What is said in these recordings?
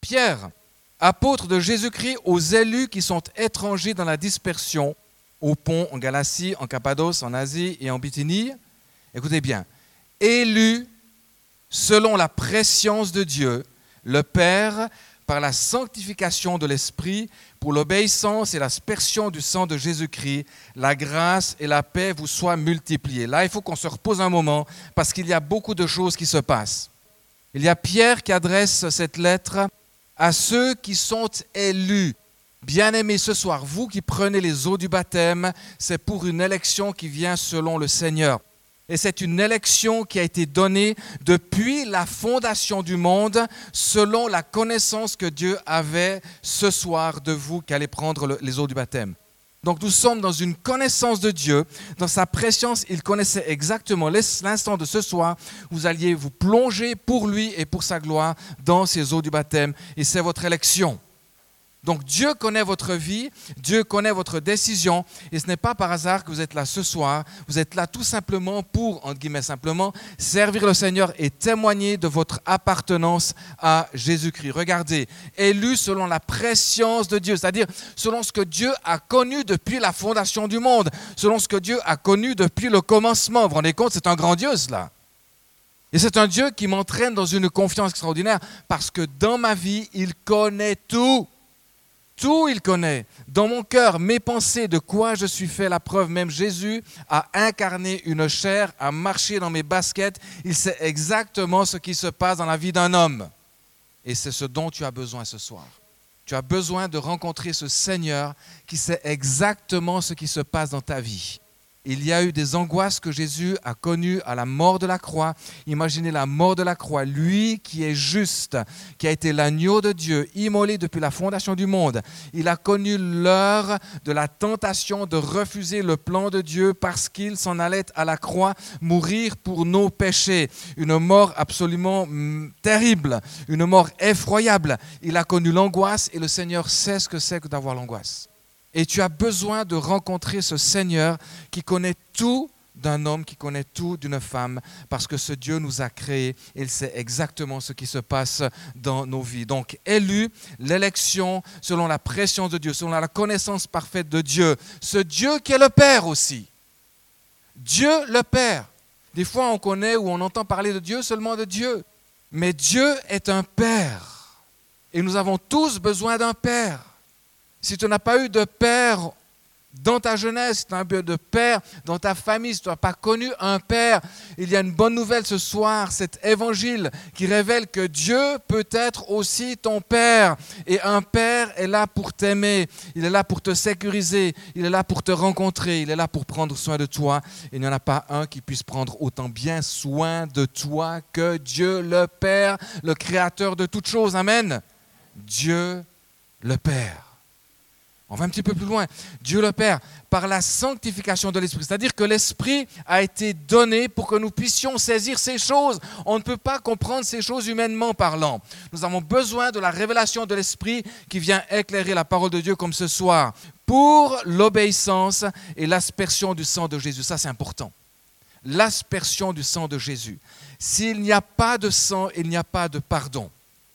Pierre, apôtre de Jésus-Christ aux élus qui sont étrangers dans la dispersion, au Pont, en Galatie, en Cappadoce, en Asie et en Bithynie. Écoutez bien, élus selon la prescience de Dieu, le Père, par la sanctification de l'Esprit, pour l'obéissance et l'aspersion du sang de Jésus-Christ, la grâce et la paix vous soient multipliées. Là, il faut qu'on se repose un moment parce qu'il y a beaucoup de choses qui se passent. Il y a Pierre qui adresse cette lettre à ceux qui sont élus. Bien-aimés, ce soir, vous qui prenez les eaux du baptême, c'est pour une élection qui vient selon le Seigneur. Et c'est une élection qui a été donnée depuis la fondation du monde, selon la connaissance que Dieu avait ce soir de vous qui allez prendre les eaux du baptême. Donc nous sommes dans une connaissance de Dieu, dans sa préscience, il connaissait exactement l'instant de ce soir, vous alliez vous plonger pour lui et pour sa gloire dans ces eaux du baptême, et c'est votre élection. Donc Dieu connaît votre vie, Dieu connaît votre décision, et ce n'est pas par hasard que vous êtes là ce soir, vous êtes là tout simplement pour, entre guillemets simplement, servir le Seigneur et témoigner de votre appartenance à Jésus-Christ. Regardez, élu selon la prescience de Dieu, c'est-à-dire selon ce que Dieu a connu depuis la fondation du monde, selon ce que Dieu a connu depuis le commencement. Vous vous rendez compte, c'est un grand Dieu cela. Et c'est un Dieu qui m'entraîne dans une confiance extraordinaire, parce que dans ma vie, il connaît tout. Tout il connaît. Dans mon cœur, mes pensées, de quoi je suis fait la preuve. Même Jésus a incarné une chair, a marché dans mes baskets. Il sait exactement ce qui se passe dans la vie d'un homme. Et c'est ce dont tu as besoin ce soir. Tu as besoin de rencontrer ce Seigneur qui sait exactement ce qui se passe dans ta vie. Il y a eu des angoisses que Jésus a connues à la mort de la croix. Imaginez la mort de la croix, lui qui est juste, qui a été l'agneau de Dieu, immolé depuis la fondation du monde. Il a connu l'heure de la tentation de refuser le plan de Dieu parce qu'il s'en allait à la croix mourir pour nos péchés. Une mort absolument terrible, une mort effroyable. Il a connu l'angoisse et le Seigneur sait ce que c'est que d'avoir l'angoisse. Et tu as besoin de rencontrer ce Seigneur qui connaît tout d'un homme, qui connaît tout d'une femme, parce que ce Dieu nous a créés et il sait exactement ce qui se passe dans nos vies. Donc, élu, l'élection selon la prescience de Dieu, selon la connaissance parfaite de Dieu. Ce Dieu qui est le Père aussi. Dieu le Père. Des fois, on connaît ou on entend parler de Dieu, seulement de Dieu. Mais Dieu est un Père. Et nous avons tous besoin d'un Père. Si tu n'as pas eu de père dans ta jeunesse, si tu n'as pas eu de père dans ta famille, si tu n'as pas connu un père, il y a une bonne nouvelle ce soir, cet évangile qui révèle que Dieu peut être aussi ton père. Et un père est là pour t'aimer, il est là pour te sécuriser, il est là pour te rencontrer, il est là pour prendre soin de toi. Il n'y en a pas un qui puisse prendre autant bien soin de toi que Dieu le Père, le Créateur de toutes choses. Amen. Dieu le Père. On va un petit peu plus loin. Dieu le Père, par la sanctification de l'Esprit. C'est-à-dire que l'Esprit a été donné pour que nous puissions saisir ces choses. On ne peut pas comprendre ces choses humainement parlant. Nous avons besoin de la révélation de l'Esprit qui vient éclairer la parole de Dieu comme ce soir. Pour l'obéissance et l'aspersion du sang de Jésus. Ça, c'est important. L'aspersion du sang de Jésus. S'il n'y a pas de sang, il n'y a pas de pardon.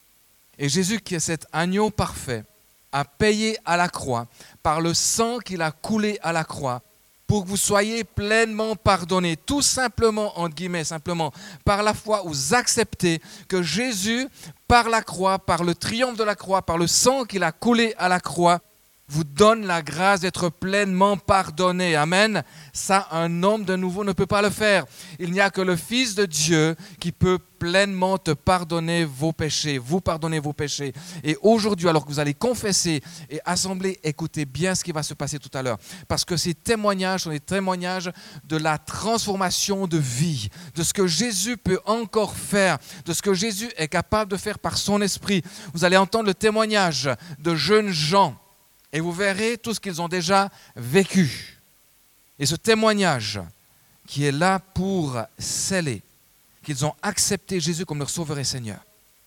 Et Jésus, qui est cet agneau parfait, a payé à la croix, par le sang qu'il a coulé à la croix, pour que vous soyez pleinement pardonnés, tout simplement, entre guillemets, simplement, par la foi, vous acceptez que Jésus, par la croix, par le triomphe de la croix, par le sang qu'il a coulé à la croix, vous donne la grâce d'être pleinement pardonné. Amen. Ça, un homme de nouveau ne peut pas le faire. Il n'y a que le Fils de Dieu qui peut pleinement te pardonner vos péchés, vous pardonner vos péchés. Et aujourd'hui, alors que vous allez confesser et assembler, écoutez bien ce qui va se passer tout à l'heure. Parce que ces témoignages sont des témoignages de la transformation de vie, de ce que Jésus peut encore faire, de ce que Jésus est capable de faire par son esprit. Vous allez entendre le témoignage de jeunes gens. Et vous verrez tout ce qu'ils ont déjà vécu. Et ce témoignage qui est là pour sceller qu'ils ont accepté Jésus comme leur sauveur et Seigneur.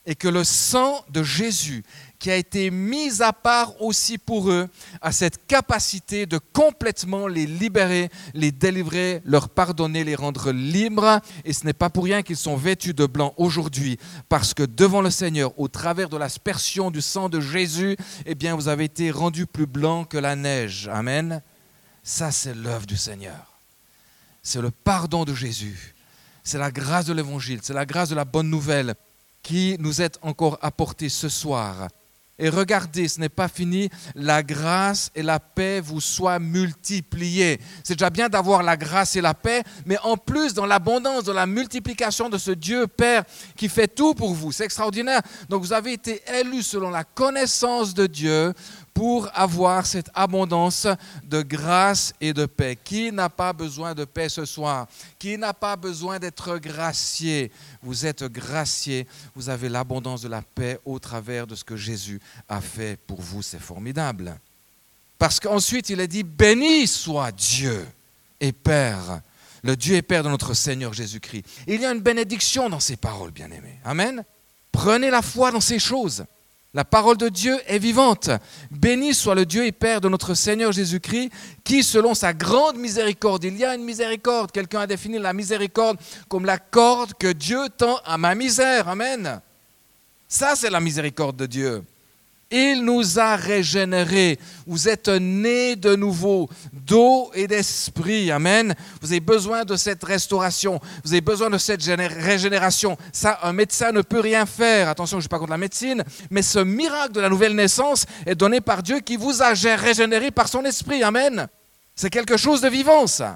et que le sang de Jésus, qui a été mis à part aussi pour eux, a cette capacité de complètement les libérer, les délivrer, leur pardonner, les rendre libres. Et ce n'est pas pour rien qu'ils sont vêtus de blanc aujourd'hui, parce que devant le Seigneur, au travers de l'aspersion du sang de Jésus, eh bien, vous avez été rendus plus blancs que la neige. Amen. Ça, c'est l'œuvre du Seigneur. C'est le pardon de Jésus. C'est la grâce de l'Évangile, c'est la grâce de la bonne nouvelle qui nous est encore apportée ce soir. Et regardez, ce n'est pas fini, la grâce et la paix vous soient multipliées. C'est déjà bien d'avoir la grâce et la paix, mais en plus, dans l'abondance, dans la multiplication de ce Dieu Père qui fait tout pour vous. C'est extraordinaire. Donc vous avez été élus selon la connaissance de Dieu pour avoir cette abondance de grâce et de paix. Qui n'a pas besoin de paix ce soir? Qui n'a pas besoin d'être gracié? Vous êtes gracié, vous avez l'abondance de la paix au travers de ce que Jésus a fait pour vous. C'est formidable. Parce qu'ensuite, il est dit, béni soit Dieu et Père, le Dieu et Père de notre Seigneur Jésus-Christ. Il y a une bénédiction dans ces paroles, bien-aimés. Amen. Prenez la foi dans ces choses. La parole de Dieu est vivante. Béni soit le Dieu et Père de notre Seigneur Jésus-Christ, qui, selon sa grande miséricorde, il y a une miséricorde. Quelqu'un a défini la miséricorde comme la corde que Dieu tend à ma misère. Amen. Ça, c'est la miséricorde de Dieu. Il nous a régénérés. Vous êtes nés de nouveau, d'eau et d'esprit. Amen. Vous avez besoin de cette restauration. Vous avez besoin de cette régénération. Ça, un médecin ne peut rien faire. Attention, je ne suis pas contre la médecine. Mais ce miracle de la nouvelle naissance est donné par Dieu qui vous a régénéré par son esprit. Amen. C'est quelque chose de vivant, ça.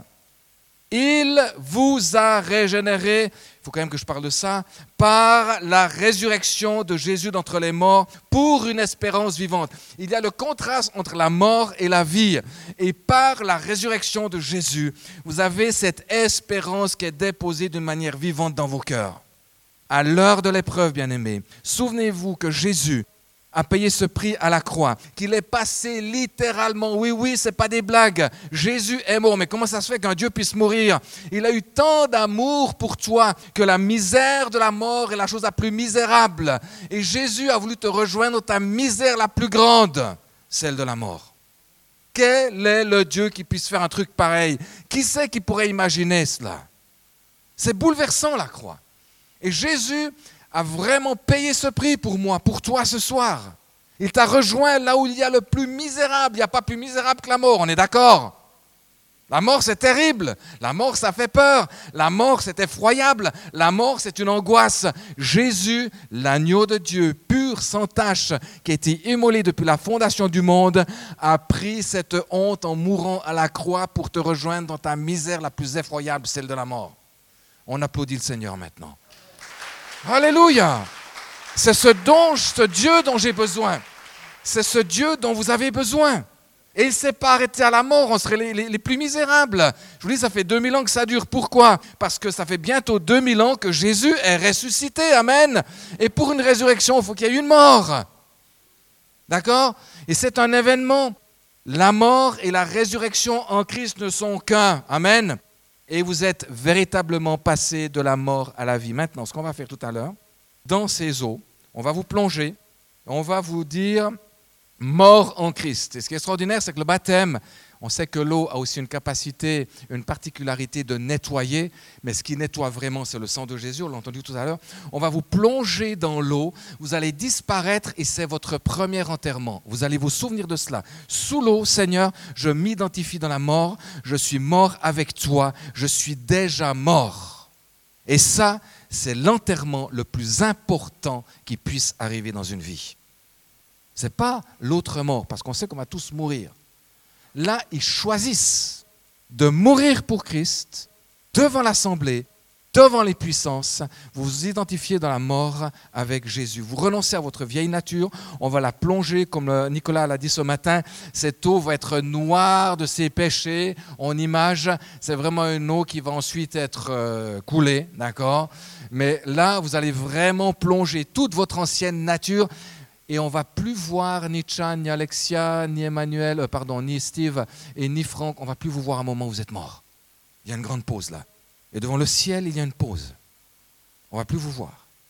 Il vous a régénéré, il faut quand même que je parle de ça, par la résurrection de Jésus d'entre les morts pour une espérance vivante. Il y a le contraste entre la mort et la vie. Et par la résurrection de Jésus, vous avez cette espérance qui est déposée d'une manière vivante dans vos cœurs. À l'heure de l'épreuve, bien-aimés, souvenez-vous que Jésus a payé ce prix à la croix, qu'il est passé littéralement, oui, c'est pas des blagues, Jésus est mort, mais comment ça se fait qu'un Dieu puisse mourir? Il a eu tant d'amour pour toi que la misère de la mort est la chose la plus misérable, et Jésus a voulu te rejoindre dans ta misère la plus grande, celle de la mort. Quel est le Dieu qui puisse faire un truc pareil? Qui c'est qui pourrait imaginer cela? C'est bouleversant la croix, et Jésus a vraiment payé ce prix pour moi, pour toi ce soir. Il t'a rejoint là où il y a le plus misérable. Il n'y a pas plus misérable que la mort, on est d'accord? La mort, c'est terrible. La mort, ça fait peur. La mort, c'est effroyable. La mort, c'est une angoisse. Jésus, l'agneau de Dieu, pur, sans tache, qui a été immolé depuis la fondation du monde, a pris cette honte en mourant à la croix pour te rejoindre dans ta misère la plus effroyable, celle de la mort. On applaudit le Seigneur maintenant. Alléluia! C'est ce Dieu dont j'ai besoin. C'est ce Dieu dont vous avez besoin. Et il ne s'est pas arrêté à la mort, on serait les plus misérables. Je vous dis, ça fait 2000 ans que ça dure. Pourquoi? Parce que ça fait bientôt 2000 ans que Jésus est ressuscité. Amen. Et pour une résurrection, il faut qu'il y ait une mort. D'accord? Et c'est un événement. La mort et la résurrection en Christ ne sont qu'un. Amen. Et vous êtes véritablement passé de la mort à la vie. Maintenant, ce qu'on va faire tout à l'heure, dans ces eaux, on va vous plonger, on va vous dire mort en Christ. Et ce qui est extraordinaire, c'est que le baptême, on sait que l'eau a aussi une capacité, une particularité de nettoyer, mais ce qui nettoie vraiment, c'est le sang de Jésus, on l'a entendu tout à l'heure. On va vous plonger dans l'eau, vous allez disparaître et c'est votre premier enterrement. Vous allez vous souvenir de cela. Sous l'eau, Seigneur, je m'identifie dans la mort, je suis mort avec toi, je suis déjà mort. Et ça, c'est l'enterrement le plus important qui puisse arriver dans une vie. Ce n'est pas l'autre mort, parce qu'on sait qu'on va tous mourir. Là, ils choisissent de mourir pour Christ, devant l'assemblée, devant les puissances. Vous vous identifiez dans la mort avec Jésus. Vous renoncez à votre vieille nature. On va la plonger, comme Nicolas l'a dit ce matin. Cette eau va être noire de ses péchés. En image, c'est vraiment une eau qui va ensuite être coulée, d'accord? Mais là, vous allez vraiment plonger toute votre ancienne nature. Et on ne va plus voir ni Chan, ni Alexia, ni Emmanuel, ni Steve et ni Franck. On ne va plus vous voir à un moment où vous êtes morts. Il y a une grande pause là. Et devant le ciel, il y a une pause. On ne va plus vous voir.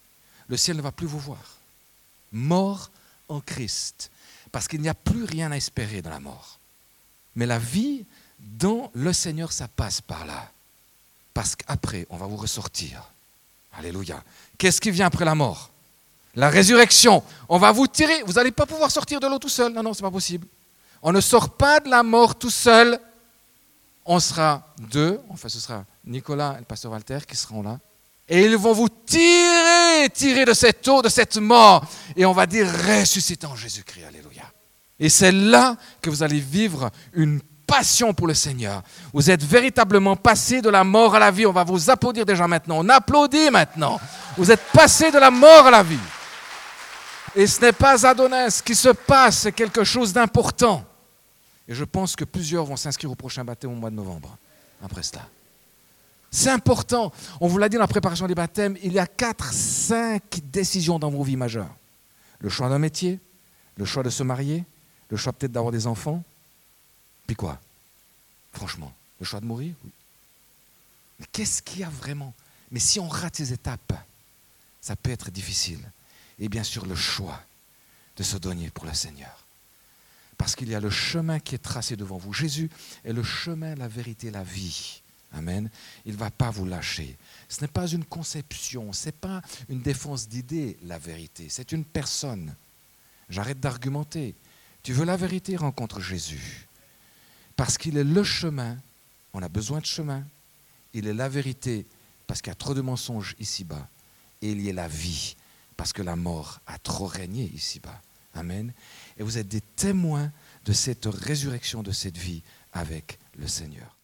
le ciel ne va plus vous voir. Mort en Christ. Parce qu'il n'y a plus rien à espérer dans la mort. Mais la vie dans le Seigneur, ça passe par là. Parce qu'après, on va vous ressortir. Alléluia. Qu'est-ce qui vient après la mort? La résurrection. On va vous tirer. Vous n'allez pas pouvoir sortir de l'eau tout seul. Non, ce n'est pas possible. On ne sort pas de la mort tout seul. On sera deux. Enfin, ce sera Nicolas et le pasteur Walter qui seront là. Et ils vont vous tirer de cette eau, de cette mort. Et on va dire ressuscité en Jésus-Christ. Alléluia. Et c'est là que vous allez vivre une passion pour le Seigneur. Vous êtes véritablement passé de la mort à la vie. On va vous applaudir déjà maintenant. On applaudit maintenant. Vous êtes passé de la mort à la vie. Et ce n'est pas Adonais. Ce qui se passe, c'est quelque chose d'important. Et je pense que plusieurs vont s'inscrire au prochain baptême au mois de novembre. Après cela. C'est important. On vous l'a dit dans la préparation des baptêmes, il y a 4-5 décisions dans vos vies majeures. Le choix d'un métier, le choix de se marier, le choix peut-être d'avoir des enfants. Puis quoi? Franchement, le choix de mourir? Oui. Mais qu'est-ce qu'il y a vraiment? Mais si on rate ces étapes, ça peut être difficile. Et bien sûr, le choix de se donner pour le Seigneur. Parce qu'il y a le chemin qui est tracé devant vous. Jésus est le chemin, la vérité, la vie. Amen. Il ne va pas vous lâcher. Ce n'est pas une conception, ce n'est pas une défense d'idées, la vérité. C'est une personne. J'arrête d'argumenter. Tu veux la vérité, rencontre Jésus. Parce qu'il est le chemin, on a besoin de chemin. Il est la vérité, parce qu'il y a trop de mensonges ici-bas. Et il y est la vie, parce que la mort a trop régné ici-bas. Amen. Et vous êtes des témoins de cette résurrection, de cette vie avec le Seigneur.